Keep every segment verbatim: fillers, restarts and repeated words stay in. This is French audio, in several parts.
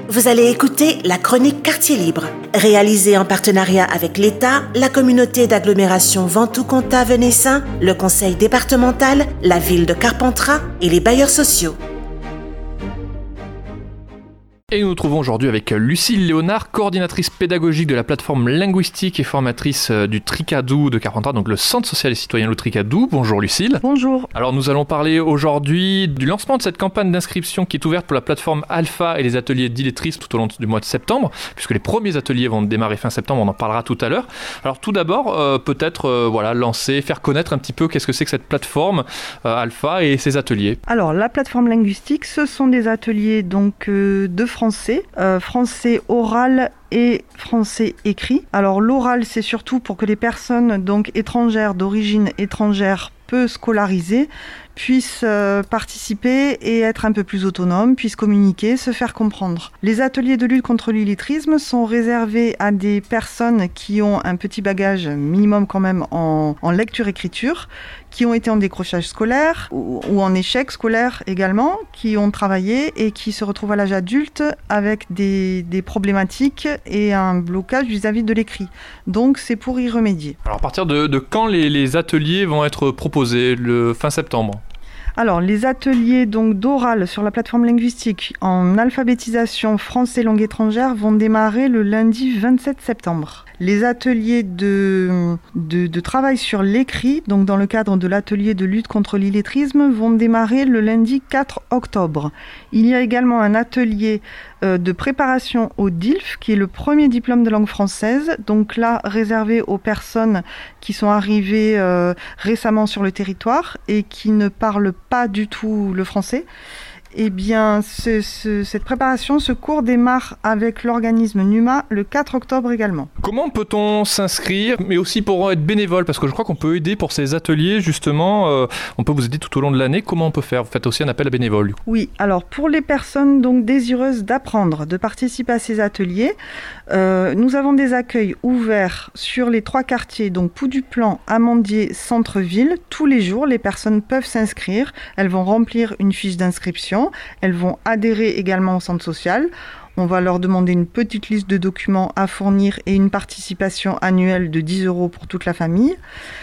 Vous allez écouter la chronique Quartier Libre, réalisée en partenariat avec l'État, la communauté d'agglomération Ventoux-Comtat-Venessin, le conseil départemental, la ville de Carpentras et les bailleurs sociaux. Et nous nous trouvons aujourd'hui avec Lucille Léonard, coordinatrice pédagogique de la plateforme linguistique et formatrice du Tricadou de Carpentras, donc le Centre social et citoyen Le Tricadou. Bonjour Lucille. Bonjour. Alors nous allons parler aujourd'hui du lancement de cette campagne d'inscription qui est ouverte pour la plateforme Alpha et les ateliers d'illettrisme tout au long du mois de septembre, puisque les premiers ateliers vont démarrer fin septembre, on en parlera tout à l'heure. Alors tout d'abord, euh, peut-être euh, voilà, lancer, faire connaître un petit peu qu'est-ce que c'est que cette plateforme euh, Alpha et ses ateliers. Alors la plateforme linguistique, ce sont des ateliers donc euh, de français, euh, français oral et français écrit. Alors l'oral, c'est surtout pour que les personnes donc étrangères, d'origine étrangère, peu scolarisées, puissent euh, participer et être un peu plus autonomes, puissent communiquer, se faire comprendre. Les ateliers de lutte contre l'illettrisme sont réservés à des personnes qui ont un petit bagage minimum quand même en, en lecture-écriture, qui ont été en décrochage scolaire ou, ou en échec scolaire également, qui ont travaillé et qui se retrouvent à l'âge adulte avec des, des problématiques et un blocage vis-à-vis de l'écrit. Donc c'est pour y remédier. Alors à partir de, de quand les, les ateliers vont être proposés? Le fin septembre? Alors, les ateliers donc d'oral sur la plateforme linguistique en alphabétisation français langue étrangère vont démarrer le lundi vingt-sept septembre. Les ateliers de, de, de travail sur l'écrit, donc dans le cadre de l'atelier de lutte contre l'illettrisme, vont démarrer le lundi quatre octobre. Il y a également un atelier euh, de préparation au D I L F, qui est le premier diplôme de langue française, donc là réservé aux personnes qui sont arrivées euh, récemment sur le territoire et qui ne parlent pas du tout le français. Eh bien, ce, ce, cette préparation, ce cours démarre avec l'organisme NUMA le quatre octobre également. Comment peut-on s'inscrire, mais aussi pour être bénévole? Parce que je crois qu'on peut aider pour ces ateliers, justement. Euh, on peut vous aider tout au long de l'année. Comment on peut faire? Vous faites aussi un appel à bénévoles. Oui, alors pour les personnes donc désireuses d'apprendre, de participer à ces ateliers, euh, nous avons des accueils ouverts sur les trois quartiers, donc Poux-du-Plan, Amandier, Centre-Ville. Tous les jours, les personnes peuvent s'inscrire. Elles vont remplir une fiche d'inscription. Elles vont adhérer également au centre social. On va leur demander une petite liste de documents à fournir et une participation annuelle de dix euros pour toute la famille.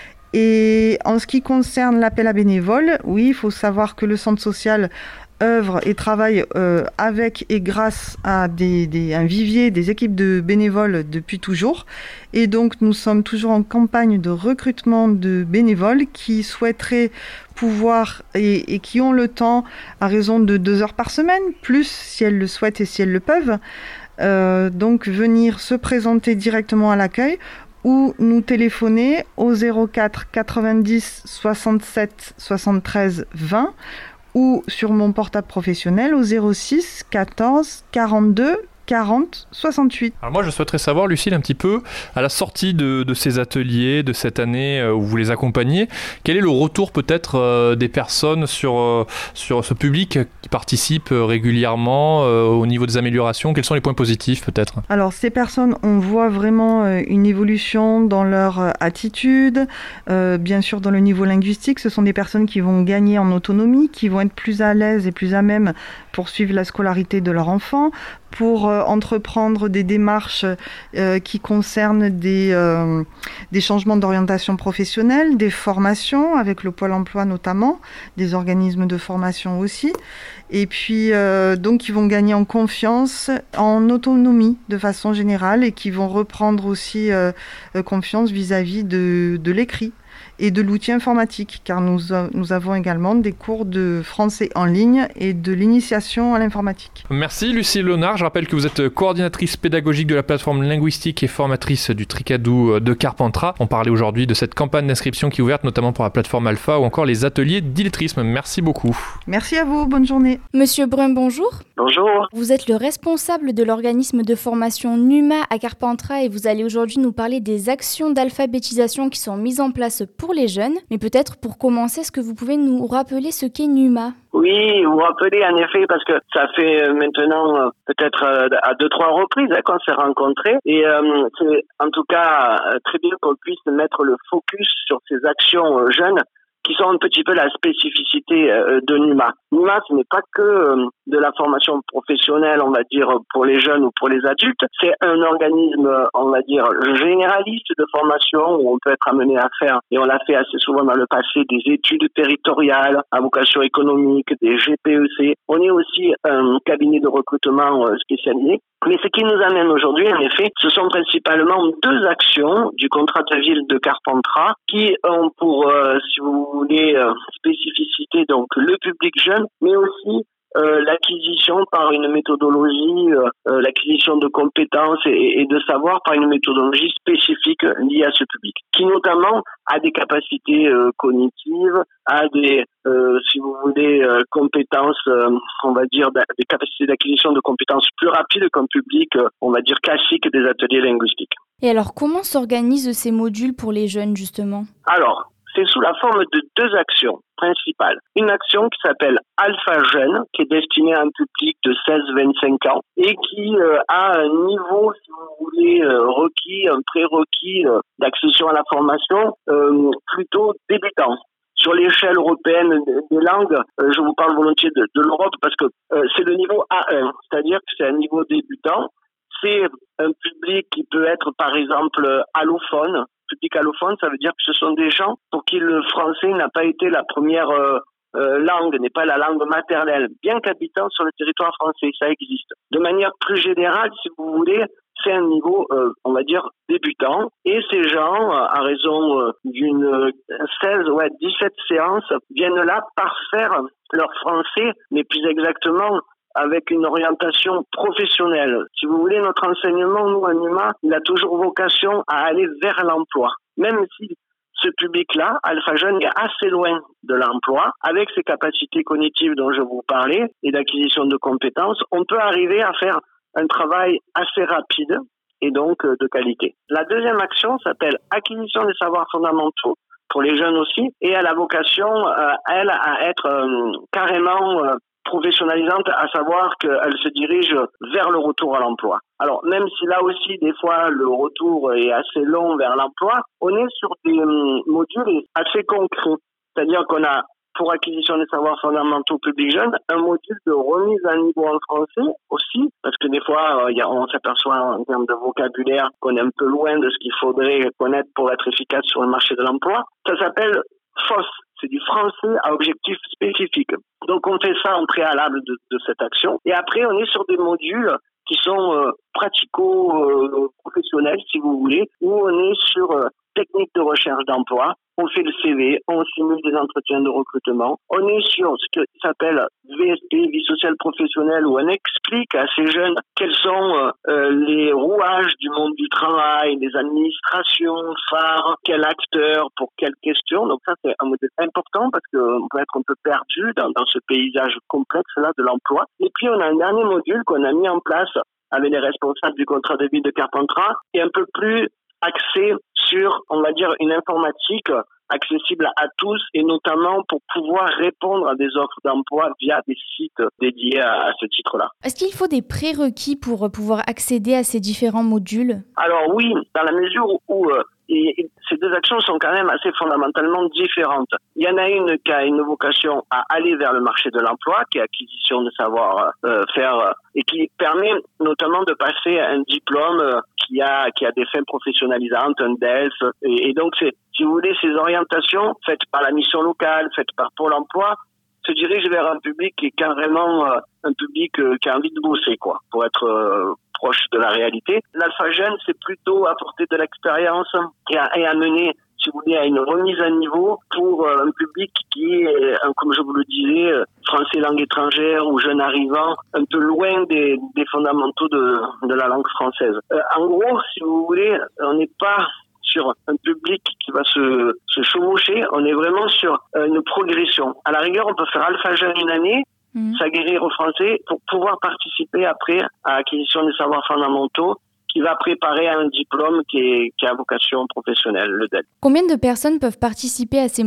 Et en ce qui concerne l'appel à bénévoles, oui, il faut savoir que le centre social œuvre et travaille euh, avec et grâce à des, des, un vivier, des équipes de bénévoles depuis toujours. Et donc, nous sommes toujours en campagne de recrutement de bénévoles qui souhaiteraient pouvoir et, et qui ont le temps à raison de deux heures par semaine, plus si elles le souhaitent et si elles le peuvent, euh, donc venir se présenter directement à l'accueil ou nous téléphoner au zéro quatre quatre-vingt-dix soixante-sept soixante-treize vingt ou sur mon portable professionnel au zéro six quatorze quarante-deux quarante soixante-huit. Alors moi je souhaiterais savoir, Lucille, un petit peu, à la sortie de, de ces ateliers, de cette année où vous les accompagnez, quel est le retour peut-être euh, des personnes sur, euh, sur ce public qui participe régulièrement euh, au niveau des améliorations? Quels sont les points positifs peut-être? Alors ces personnes, on voit vraiment euh, une évolution dans leur euh, attitude, euh, bien sûr dans le niveau linguistique, ce sont des personnes qui vont gagner en autonomie, qui vont être plus à l'aise et plus à même pour suivre la scolarité de leur enfant, pour euh, entreprendre des démarches euh, qui concernent des, euh, des changements d'orientation professionnelle, des formations avec le Pôle emploi notamment, des organismes de formation aussi. Et puis, euh, donc, ils vont gagner en confiance, en autonomie de façon générale et qui vont reprendre aussi euh, confiance vis-à-vis de, de l'écrit et de l'outil informatique, car nous, a, nous avons également des cours de français en ligne et de l'initiation à l'informatique. Merci Lucille Léonard. Je rappelle que vous êtes coordinatrice pédagogique de la plateforme linguistique et formatrice du Tricadou de Carpentras. On parlait aujourd'hui de cette campagne d'inscription qui est ouverte notamment pour la plateforme Alpha ou encore les ateliers d'illettrisme. Merci beaucoup. Merci à vous, bonne journée. Monsieur Brun, bonjour. Bonjour. Vous êtes le responsable de l'organisme de formation NUMA à Carpentras et vous allez aujourd'hui nous parler des actions d'alphabétisation qui sont mises en place pour les jeunes. Mais peut-être pour commencer, est-ce que vous pouvez nous rappeler ce qu'est NUMA? Oui, vous rappelez en effet, parce que ça fait maintenant peut-être à deux, trois reprises hein, qu'on s'est rencontrés. Et euh, c'est en tout cas très bien qu'on puisse mettre le focus sur ces actions jeunes qui sont un petit peu la spécificité euh, de NUMA. NUMA, ce n'est pas que euh, de la formation professionnelle, on va dire, pour les jeunes ou pour les adultes. C'est un organisme, on va dire, généraliste de formation où on peut être amené à faire, et on l'a fait assez souvent dans le passé, des études territoriales à vocation économique, des G P E C. On est aussi un cabinet de recrutement euh, spécialisé. Mais ce qui nous amène aujourd'hui, en effet, ce sont principalement deux actions du contrat de ville de Carpentras qui ont pour, euh, si vous voulez, euh, spécificité donc le public jeune, mais aussi euh, l'acquisition par une méthodologie, euh, euh, l'acquisition de compétences et, et de savoir par une méthodologie spécifique liée à ce public, qui notamment a des capacités euh, cognitives, a des, euh, si vous voulez, euh, compétences, euh, on va dire, des capacités d'acquisition de compétences plus rapides qu'un public, euh, on va dire, classique des ateliers linguistiques. Et alors, comment s'organisent ces modules pour les jeunes, justement ? Alors, c'est sous la forme de deux actions principales. Une action qui s'appelle Alpha Jeune, qui est destinée à un public de seize à vingt-cinq ans et qui euh, a un niveau, si vous voulez, euh, requis, un prérequis euh, d'accession à la formation euh, plutôt débutant. Sur l'échelle européenne des langues, euh, je vous parle volontiers de, de l'Europe parce que euh, c'est le niveau A un, c'est-à-dire que c'est un niveau débutant. C'est un public qui peut être, par exemple, allophone. Public allophone, ça veut dire que ce sont des gens pour qui le français n'a pas été la première euh, euh, langue, n'est pas la langue maternelle, bien qu'habitant sur le territoire français, ça existe. De manière plus générale, si vous voulez, c'est un niveau, euh, on va dire, débutant. Et ces gens, à raison euh, d'une euh, seize, ouais, dix-sept séances, viennent là parfaire leur français, mais plus exactement avec une orientation professionnelle. Si vous voulez, notre enseignement, nous, à NUMA, il a toujours vocation à aller vers l'emploi. Même si ce public-là, Alpha Jeune, est assez loin de l'emploi, avec ses capacités cognitives dont je vous parlais et d'acquisition de compétences, on peut arriver à faire un travail assez rapide et donc de qualité. La deuxième action s'appelle acquisition des savoirs fondamentaux pour les jeunes aussi, et elle a vocation, euh, elle, à être euh, carrément euh, professionnalisante, à savoir qu'elle se dirige vers le retour à l'emploi. Alors, même si là aussi, des fois, le retour est assez long vers l'emploi, on est sur des euh, modules assez concrets. C'est-à-dire qu'on a, pour acquisition des savoirs fondamentaux public jeune, un module de remise à niveau en français aussi, parce que des fois, euh, y a, on s'aperçoit en termes de vocabulaire qu'on est un peu loin de ce qu'il faudrait connaître pour être efficace sur le marché de l'emploi. Ça s'appelle F O S. C'est du français à objectif spécifique. Donc, on fait ça en préalable de, de cette action. Et après, on est sur des modules qui sont euh, pratico-professionnels, euh, si vous voulez, où on est sur euh, techniques de recherche d'emploi. On fait le C V, on simule des entretiens de recrutement. On est sur ce qui s'appelle V S P, vie sociale professionnelle, où on explique à ces jeunes quels sont euh, les rouages du monde du travail, les administrations phares, quel acteur pour quelle question. Donc ça, c'est un modèle important parce qu'on peut être un peu perdu dans, dans ce paysage complexe-là de l'emploi. Et puis, on a un dernier module qu'on a mis en place avec les responsables du contrat de ville de Carpentras, et un peu plus axé sur, on va dire, une informatique accessible à tous et notamment pour pouvoir répondre à des offres d'emploi via des sites dédiés à, à ce titre-là. Est-ce qu'il faut des prérequis pour pouvoir accéder à ces différents modules ? Alors oui, dans la mesure où euh, et, et ces deux actions sont quand même assez fondamentalement différentes. Il y en a une qui a une vocation à aller vers le marché de l'emploi, qui est acquisition de savoir euh, faire euh, et qui permet notamment de passer un diplôme euh, qui a qui a des fins professionnalisantes, un D E L F. Et, et donc c'est, si vous voulez, ces orientations faites par la mission locale, faites par Pôle emploi, se dirigent vers un public qui est carrément euh, un public euh, qui a envie de bosser, quoi, pour être euh, proche de la réalité. L'Alpha Jeune, c'est plutôt apporter de l'expérience et, et amener, si vous voulez, à une remise à niveau pour euh, un public qui est, euh, comme je vous le disais, euh, français langue étrangère ou jeune arrivant, un peu loin des, des fondamentaux de, de la langue française. Euh, en gros, si vous voulez, on n'est pas sur un public qui va se, se chevaucher, on est vraiment sur euh, une progression. À la rigueur, on peut faire Alpha Jeune une année, mmh. s'aguerrir au français pour pouvoir participer après à l'acquisition des savoirs fondamentaux qui va préparer à un diplôme qui, est, qui a vocation professionnelle, le D E L. Combien de personnes peuvent participer à ces modules ?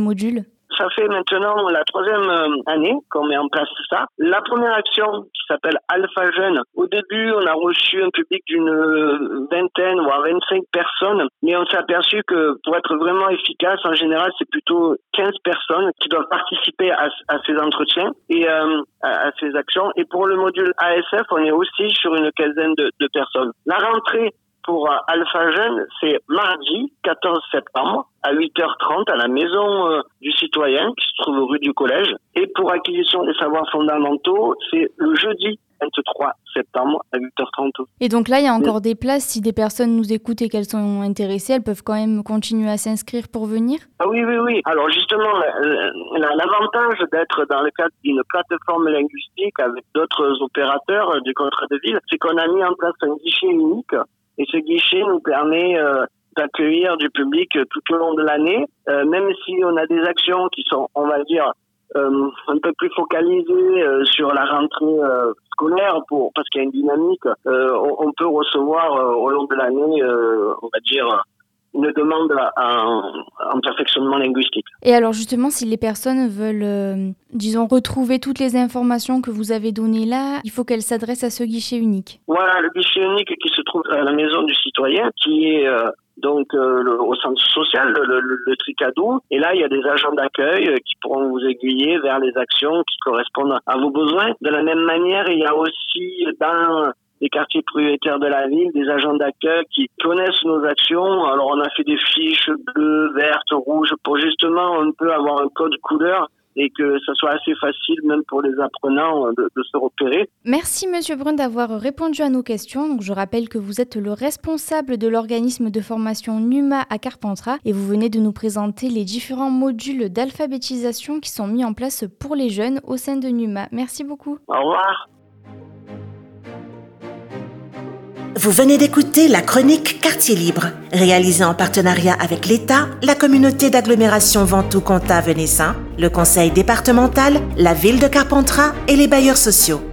Ça fait maintenant la troisième année qu'on met en place ça. La première action qui s'appelle Alpha Jeunes, au début on a reçu un public d'une vingtaine voire vingt-cinq personnes, mais on s'est aperçu que pour être vraiment efficace, en général c'est plutôt quinze personnes qui doivent participer à, à ces entretiens et euh, à, à ces actions. Et pour le module A S F, on est aussi sur une quinzaine de, de personnes. La rentrée pour Alpha Jeunes, c'est mardi quatorze septembre à huit heures trente à la maison euh, du citoyen qui se trouve rue du Collège. Et pour acquisition des savoirs fondamentaux, c'est le jeudi vingt-trois septembre à huit heures trente. Et donc là, il y a encore des places. Si des personnes nous écoutent et qu'elles sont intéressées, elles peuvent quand même continuer à s'inscrire pour venir? Ah oui, oui, oui. Alors justement, l'avantage d'être dans le cadre d'une plateforme linguistique avec d'autres opérateurs du contrat de ville, c'est qu'on a mis en place un guichet unique. Et ce guichet nous permet euh, d'accueillir du public tout au long de l'année, euh, même si on a des actions qui sont, on va dire, euh, un peu plus focalisées euh, sur la rentrée euh, scolaire, pour, parce qu'il y a une dynamique. Euh, on, on peut recevoir euh, au long de l'année, euh, on va dire, une demande en, en perfectionnement linguistique. Et alors justement, si les personnes veulent, euh, disons, retrouver toutes les informations que vous avez données là, il faut qu'elles s'adressent à ce guichet unique. Voilà, le guichet unique qui se trouve à la maison du citoyen, qui est euh, donc euh, le, au centre social, le, le, le Tricadou. Et là, il y a des agents d'accueil euh, qui pourront vous aiguiller vers les actions qui correspondent à vos besoins. De la même manière, il y a aussi dans les quartiers prioritaires de la ville, des agents d'accueil qui connaissent nos actions. Alors, on a fait des fiches bleues, vertes, rouges pour justement un peu avoir un code couleur et que ça soit assez facile, même pour les apprenants, de, de se repérer. Merci Monsieur Brun d'avoir répondu à nos questions. Donc, je rappelle que vous êtes le responsable de l'organisme de formation NUMA à Carpentras et vous venez de nous présenter les différents modules d'alphabétisation qui sont mis en place pour les jeunes au sein de NUMA. Merci beaucoup. Au revoir. Vous venez d'écouter la chronique Quartier Libre, réalisée en partenariat avec l'État, la communauté d'agglomération Ventoux-Comtat-Venessin, le conseil départemental, la ville de Carpentras et les bailleurs sociaux.